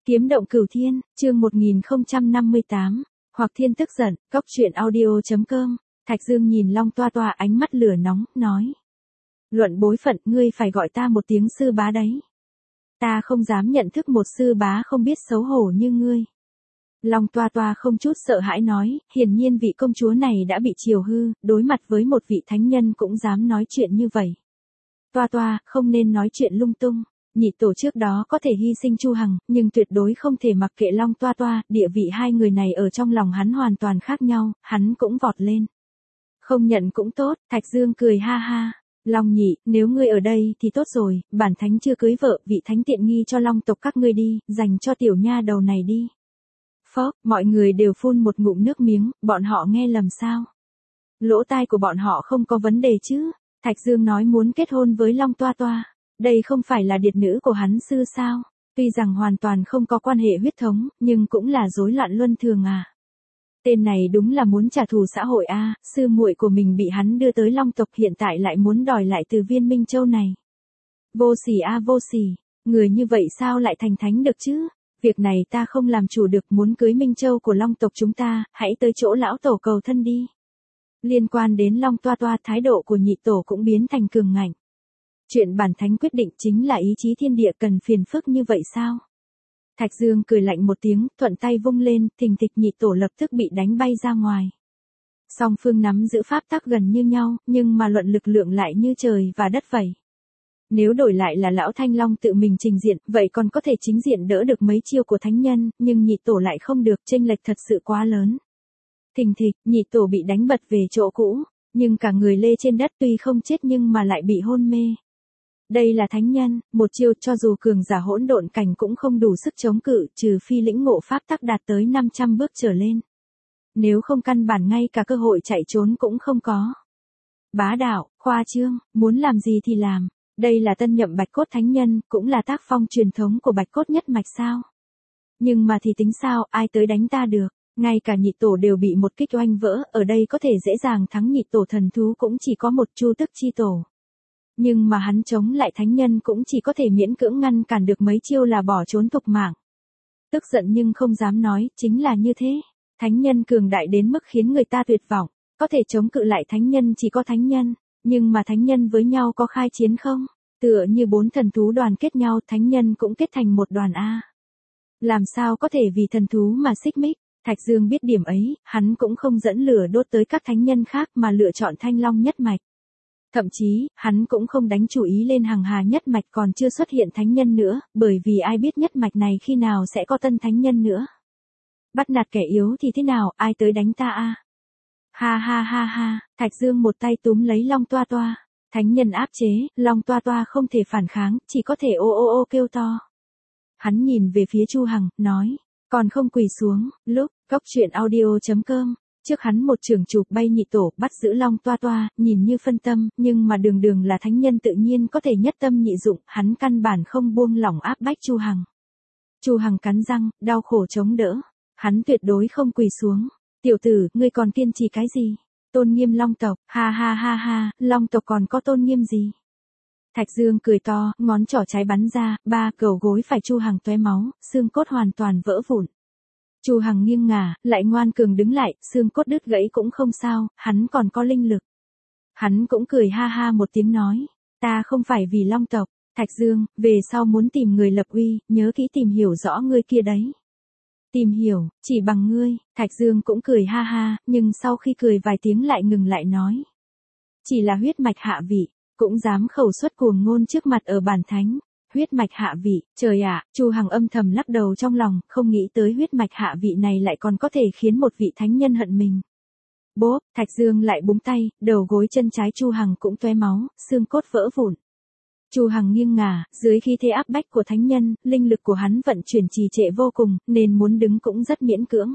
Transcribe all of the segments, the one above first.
Kiếm động cửu thiên, chương 1058, Hoặc Thiên tức giận, Cóc truyện audio.com, Thạch Dương nhìn Long Toa Toa ánh mắt lửa nóng, nói. Luận bối phận, ngươi phải gọi ta một tiếng sư bá đấy. Ta không dám nhận thức một sư bá không biết xấu hổ như ngươi. Long Toa Toa không chút sợ hãi nói, hiển nhiên vị công chúa này đã bị chiều hư, đối mặt với một vị thánh nhân cũng dám nói chuyện như vậy. Toa Toa, không nên nói chuyện lung tung. Nhị tổ trước đó có thể hy sinh Chu Hằng, nhưng tuyệt đối không thể mặc kệ Long Toa Toa, địa vị hai người này ở trong lòng hắn hoàn toàn khác nhau, hắn cũng vọt lên. Không nhận cũng tốt, Thạch Dương cười ha ha. Long nhị, nếu ngươi ở đây thì tốt rồi, bản thánh chưa cưới vợ, vị thánh tiện nghi cho Long tộc các ngươi đi, dành cho tiểu nha đầu này đi. Phốc, mọi người đều phun một ngụm nước miếng, bọn họ nghe lầm sao? Lỗ tai của bọn họ không có vấn đề chứ? Thạch Dương nói muốn kết hôn với Long Toa Toa. Đây không phải là điệt nữ của hắn sư sao? Tuy rằng hoàn toàn không có quan hệ huyết thống, nhưng cũng là rối loạn luân thường à. Tên này đúng là muốn trả thù xã hội a, sư muội của mình bị hắn đưa tới Long tộc hiện tại lại muốn đòi lại từ Viên Minh Châu này. Vô sỉ a vô sỉ, người như vậy sao lại thành thánh được chứ? Việc này ta không làm chủ được, muốn cưới Minh Châu của Long tộc chúng ta, hãy tới chỗ lão tổ cầu thân đi. Liên quan đến Long Toa Toa, thái độ của nhị tổ cũng biến thành cường ngạnh. Chuyện bản thánh quyết định chính là ý chí thiên địa, cần phiền phức như vậy sao? Thạch Dương cười lạnh một tiếng, thuận tay vung lên, thình thịch nhị tổ lập tức bị đánh bay ra ngoài. Song phương nắm giữ pháp tắc gần như nhau, nhưng mà luận lực lượng lại như trời và đất vậy. Nếu đổi lại là lão Thanh Long tự mình trình diện, vậy còn có thể chính diện đỡ được mấy chiêu của thánh nhân, nhưng nhị tổ lại không được, chênh lệch thật sự quá lớn. Thình thịch, nhị tổ bị đánh bật về chỗ cũ, nhưng cả người lê trên đất, tuy không chết nhưng mà lại bị hôn mê. Đây là thánh nhân, một chiêu cho dù cường giả hỗn độn cảnh cũng không đủ sức chống cự, trừ phi lĩnh ngộ pháp tắc đạt tới 500 bước trở lên. Nếu không căn bản ngay cả cơ hội chạy trốn cũng không có. Bá đạo, khoa trương, muốn làm gì thì làm. Đây là tân nhậm Bạch Cốt thánh nhân, cũng là tác phong truyền thống của Bạch Cốt nhất mạch sao? Nhưng mà thì tính sao, ai tới đánh ta được? Ngay cả nhị tổ đều bị một kích oanh vỡ, ở đây có thể dễ dàng thắng nhị tổ thần thú cũng chỉ có một Chu Tức chi tổ. Nhưng mà hắn chống lại thánh nhân cũng chỉ có thể miễn cưỡng ngăn cản được mấy chiêu là bỏ trốn thục mạng. Tức giận nhưng không dám nói, chính là như thế. Thánh nhân cường đại đến mức khiến người ta tuyệt vọng, có thể chống cự lại thánh nhân chỉ có thánh nhân, nhưng mà thánh nhân với nhau có khai chiến không? Tựa như bốn thần thú đoàn kết nhau, thánh nhân cũng kết thành một đoàn a. Làm sao có thể vì thần thú mà xích mích? Thạch Dương biết điểm ấy, hắn cũng không dẫn lửa đốt tới các thánh nhân khác mà lựa chọn Thanh Long nhất mạch. Thậm chí, hắn cũng không đánh chú ý lên Hằng Hà nhất mạch còn chưa xuất hiện thánh nhân nữa, bởi vì ai biết nhất mạch này khi nào sẽ có tân thánh nhân nữa. Bắt nạt kẻ yếu thì thế nào, ai tới đánh ta a? Ha ha ha ha, Thạch Dương một tay túm lấy Long Toa Toa. Thánh nhân áp chế, Long Toa Toa không thể phản kháng, chỉ có thể ô ô ô kêu to. Hắn nhìn về phía Chu Hằng, nói, còn không quỳ xuống, lúc, Cóc truyện audio.com. Trước hắn một trường chụp bay nhị tổ, bắt giữ Long Toa Toa, nhìn như phân tâm, nhưng mà đường đường là thánh nhân tự nhiên có thể nhất tâm nhị dụng, hắn căn bản không buông lỏng áp bách Chu Hằng. Chu Hằng cắn răng, đau khổ chống đỡ. Hắn tuyệt đối không quỳ xuống. Tiểu tử, ngươi còn kiên trì cái gì? Tôn nghiêm Long tộc, ha ha ha ha, Long tộc còn có tôn nghiêm gì? Thạch Dương cười to, ngón trỏ trái bắn ra, ba cầu gối phải Chu Hằng tóe máu, xương cốt hoàn toàn vỡ vụn. Chu Hằng nghiêng ngả, lại ngoan cường đứng lại, xương cốt đứt gãy cũng không sao, hắn còn có linh lực. Hắn cũng cười ha ha một tiếng nói, ta không phải vì Long tộc, Thạch Dương, về sau muốn tìm người lập uy, nhớ kỹ tìm hiểu rõ ngươi kia đấy. Tìm hiểu, chỉ bằng ngươi, Thạch Dương cũng cười ha ha, nhưng sau khi cười vài tiếng lại ngừng lại nói. Chỉ là huyết mạch hạ vị, cũng dám khẩu xuất cuồng ngôn trước mặt ở bản thánh. Huyết mạch hạ vị, trời ạ, Chu Hằng âm thầm lắc đầu trong lòng, không nghĩ tới huyết mạch hạ vị này lại còn có thể khiến một vị thánh nhân hận mình. Bốp, Thạch Dương lại búng tay, đầu gối chân trái Chu Hằng cũng tóe máu, xương cốt vỡ vụn. Chu Hằng nghiêng ngả, dưới khí thế áp bách của thánh nhân, linh lực của hắn vận chuyển trì trệ vô cùng, nên muốn đứng cũng rất miễn cưỡng.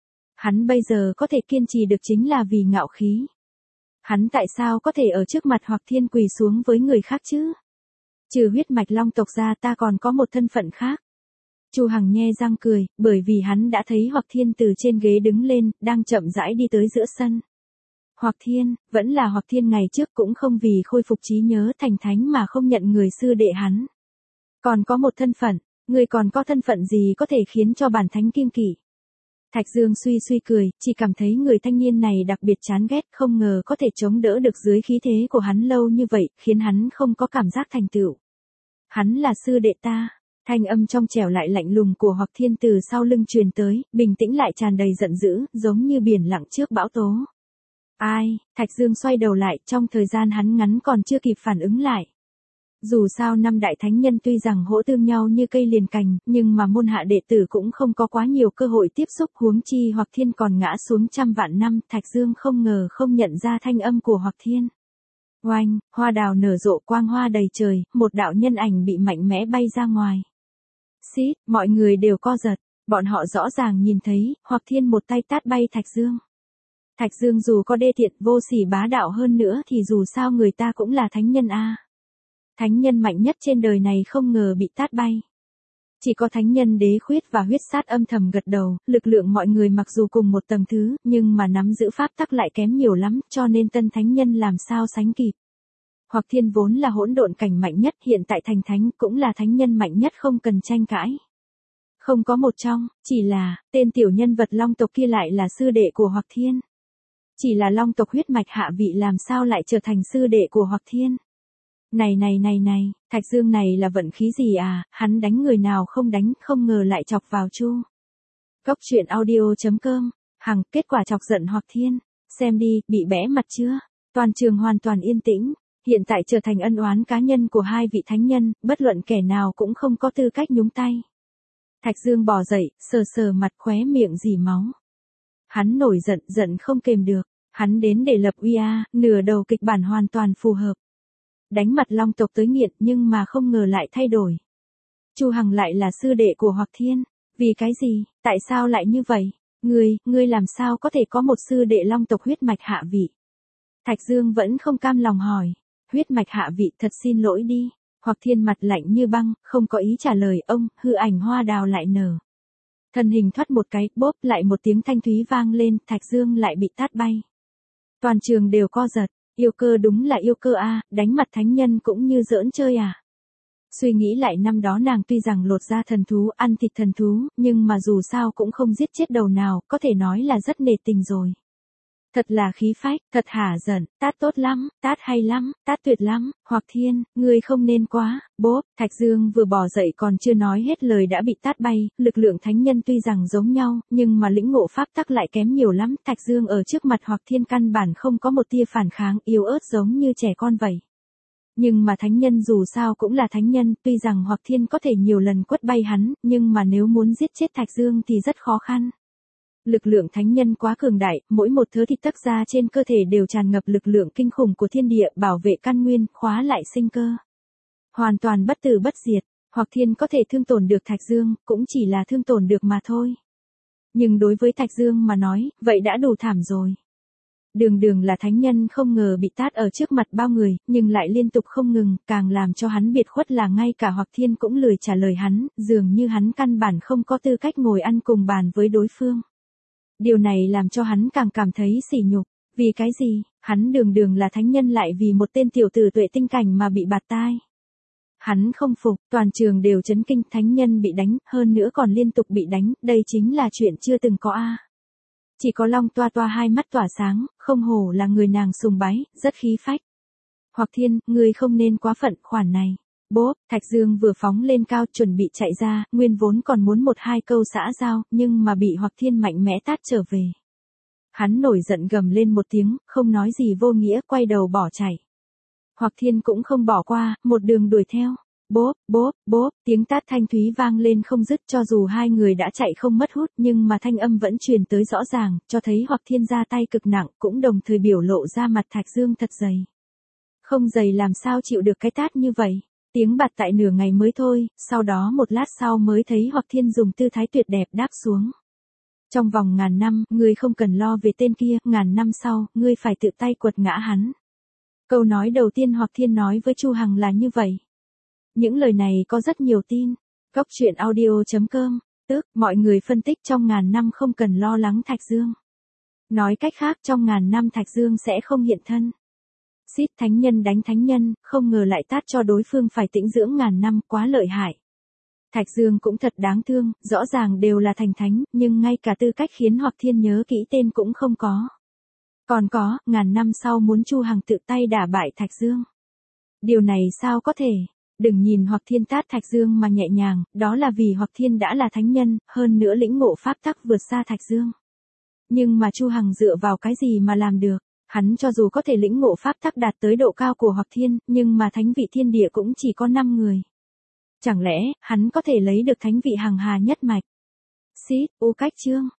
Hắn bây giờ có thể kiên trì được chính là vì ngạo khí. Hắn tại sao có thể ở trước mặt Hoặc Thiên quỳ xuống với người khác chứ? Trừ huyết mạch Long tộc ra ta còn có một thân phận khác. Chu Hằng nhe răng cười, bởi vì hắn đã thấy Hoặc Thiên từ trên ghế đứng lên, đang chậm rãi đi tới giữa sân. Hoặc Thiên, vẫn là Hoặc Thiên ngày trước cũng không vì khôi phục trí nhớ thành thánh mà không nhận người sư đệ hắn. Còn có một thân phận, Ngươi còn có thân phận gì có thể khiến cho bản thánh kiêng kỵ? Thạch Dương suy suy cười, chỉ cảm thấy người thanh niên này đặc biệt chán ghét, không ngờ có thể chống đỡ được dưới khí thế của hắn lâu như vậy, khiến hắn không có cảm giác thành tựu. Hắn là sư đệ ta. Thanh âm trong trẻo lại lạnh lùng của Hoặc Thiên từ sau lưng truyền tới, bình tĩnh lại tràn đầy giận dữ, giống như biển lặng trước bão tố. Ai? Thạch Dương xoay đầu lại, trong thời gian hắn ngắn còn chưa kịp phản ứng lại. Dù sao năm đại thánh nhân tuy rằng hỗ tương nhau như cây liền cành, nhưng mà môn hạ đệ tử cũng không có quá nhiều cơ hội tiếp xúc, huống chi Hoặc Thiên còn ngã xuống trăm vạn năm, Thạch Dương không ngờ không nhận ra thanh âm của Hoặc Thiên. Oanh, hoa đào nở rộ quang hoa đầy trời, một đạo nhân ảnh bị mạnh mẽ bay ra ngoài. Xít, mọi người đều co giật, bọn họ rõ ràng nhìn thấy, Hoặc Thiên một tay tát bay Thạch Dương. Thạch Dương dù có đê tiện vô sỉ bá đạo hơn nữa thì dù sao người ta cũng là thánh nhân a. Thánh nhân mạnh nhất trên đời này không ngờ bị tát bay. Chỉ có thánh nhân đế khuyết và huyết sát âm thầm gật đầu, lực lượng mọi người mặc dù cùng một tầng thứ, nhưng mà nắm giữ pháp tắc lại kém nhiều lắm, cho nên tân thánh nhân làm sao sánh kịp. Hoặc Thiên vốn là hỗn độn cảnh mạnh nhất, hiện tại thành thánh cũng là thánh nhân mạnh nhất, không cần tranh cãi. Không có một trong, chỉ là, tên tiểu nhân vật long tộc kia lại là sư đệ của Hoặc Thiên. Chỉ là long tộc huyết mạch hạ vị làm sao lại trở thành sư đệ của Hoặc Thiên. Này, Thạch Dương này là vận khí gì à, hắn đánh người nào không đánh, không ngờ lại chọc vào Chu. Cốc truyện audio.com, hằng, kết quả chọc giận Hoặc Thiên, xem đi, bị bẽ mặt chưa? Toàn trường hoàn toàn yên tĩnh, hiện tại trở thành ân oán cá nhân của hai vị thánh nhân, bất luận kẻ nào cũng không có tư cách nhúng tay. Thạch Dương bò dậy, sờ sờ mặt khóe miệng rỉ máu. Hắn nổi giận không kềm được, hắn đến để lập uy a, nửa đầu kịch bản hoàn toàn phù hợp. Đánh mặt long tộc tới nghiện nhưng mà không ngờ lại thay đổi. Chu Hằng lại là sư đệ của Hoặc Thiên, vì cái gì, tại sao lại như vậy? Ngươi làm sao có thể có một sư đệ long tộc huyết mạch hạ vị? Thạch Dương vẫn không cam lòng hỏi, huyết mạch hạ vị thật xin lỗi đi. Hoặc Thiên mặt lạnh như băng, không có ý trả lời ông, hư ảnh hoa đào lại nở. Thân hình thoát một cái, bốp lại một tiếng thanh thúy vang lên, Thạch Dương lại bị tát bay. Toàn trường đều co giật. Yêu cơ đúng là yêu cơ a, đánh mặt thánh nhân cũng như giỡn chơi à. Suy nghĩ lại năm đó nàng tuy rằng lột da thần thú, ăn thịt thần thú, nhưng mà dù sao cũng không giết chết đầu nào, có thể nói là rất nề tình rồi. Thật là khí phách, thật hả giận, tát tốt lắm, tát hay lắm, tát tuyệt lắm, Hoặc Thiên, ngươi không nên quá, bốp, Thạch Dương vừa bỏ dậy còn chưa nói hết lời đã bị tát bay, lực lượng thánh nhân tuy rằng giống nhau, nhưng mà lĩnh ngộ pháp tắc lại kém nhiều lắm, Thạch Dương ở trước mặt Hoặc Thiên căn bản không có một tia phản kháng, yếu ớt giống như trẻ con vậy. Nhưng mà thánh nhân dù sao cũng là thánh nhân, tuy rằng Hoặc Thiên có thể nhiều lần quất bay hắn, nhưng mà nếu muốn giết chết Thạch Dương thì rất khó khăn. Lực lượng thánh nhân quá cường đại, mỗi một thứ thịt tắc ra trên cơ thể đều tràn ngập lực lượng kinh khủng của thiên địa, bảo vệ căn nguyên, khóa lại sinh cơ. Hoàn toàn bất tử bất diệt, Hoặc Thiên có thể thương tổn được Thạch Dương, cũng chỉ là thương tổn được mà thôi. Nhưng đối với Thạch Dương mà nói, vậy đã đủ thảm rồi. Đường là thánh nhân không ngờ bị tát ở trước mặt bao người, nhưng lại liên tục không ngừng, càng làm cho hắn biệt khuất là ngay cả Hoặc Thiên cũng lười trả lời hắn, dường như hắn căn bản không có tư cách ngồi ăn cùng bàn với đối phương. Điều này làm cho hắn càng cảm thấy sỉ nhục, vì cái gì, hắn đường là thánh nhân lại vì một tên tiểu tử tuệ tinh cảnh mà bị bạt tai. Hắn không phục, toàn trường đều chấn kinh, thánh nhân bị đánh, hơn nữa còn liên tục bị đánh, đây chính là chuyện chưa từng có a. Chỉ có Long Toa Toa hai mắt tỏa sáng, không hổ là người nàng sùng bái, rất khí phách. Hoặc Thiên, ngươi không nên quá phận khoản này. Bốp, Thạch Dương vừa phóng lên cao chuẩn bị chạy ra, nguyên vốn còn muốn một hai câu xã giao, nhưng mà bị Hoặc Thiên mạnh mẽ tát trở về. Hắn nổi giận gầm lên một tiếng, không nói gì vô nghĩa, quay đầu bỏ chạy. Hoặc Thiên cũng không bỏ qua, một đường đuổi theo. Bốp, tiếng tát thanh thúy vang lên không dứt, cho dù hai người đã chạy không mất hút, nhưng mà thanh âm vẫn truyền tới rõ ràng, cho thấy Hoặc Thiên ra tay cực nặng, cũng đồng thời biểu lộ ra mặt Thạch Dương thật dày. Không dày làm sao chịu được cái tát như vậy. Tiếng bạt tại nửa ngày mới thôi, sau đó một lát sau mới thấy Hoặc Thiên dùng tư thái tuyệt đẹp đáp xuống. Trong vòng ngàn năm, ngươi không cần lo về tên kia, ngàn năm sau, ngươi phải tự tay quật ngã hắn. Câu nói đầu tiên Hoặc Thiên nói với Chu Hằng là như vậy. Những lời này có rất nhiều tin. Cốc truyện audio.com, tức, mọi người phân tích trong ngàn năm không cần lo lắng Thạch Dương. Nói cách khác trong ngàn năm Thạch Dương sẽ không hiện thân. Xít, thánh nhân đánh thánh nhân, không ngờ lại tát cho đối phương phải tĩnh dưỡng ngàn năm, quá lợi hại. Thạch Dương cũng thật đáng thương, rõ ràng đều là thành thánh, nhưng ngay cả tư cách khiến Hoặc Thiên nhớ kỹ tên cũng không có. Còn có, ngàn năm sau muốn Chu Hằng tự tay đả bại Thạch Dương. Điều này sao có thể? Đừng nhìn Hoặc Thiên tát Thạch Dương mà nhẹ nhàng, đó là vì Hoặc Thiên đã là thánh nhân, hơn nữa lĩnh ngộ pháp tắc vượt xa Thạch Dương. Nhưng mà Chu Hằng dựa vào cái gì mà làm được? Hắn cho dù có thể lĩnh ngộ pháp tắc đạt tới độ cao của Hoặc Thiên, nhưng mà thánh vị thiên địa cũng chỉ có 5 người. Chẳng lẽ, hắn có thể lấy được thánh vị hằng hà nhất mạch? Xít, u cách chương.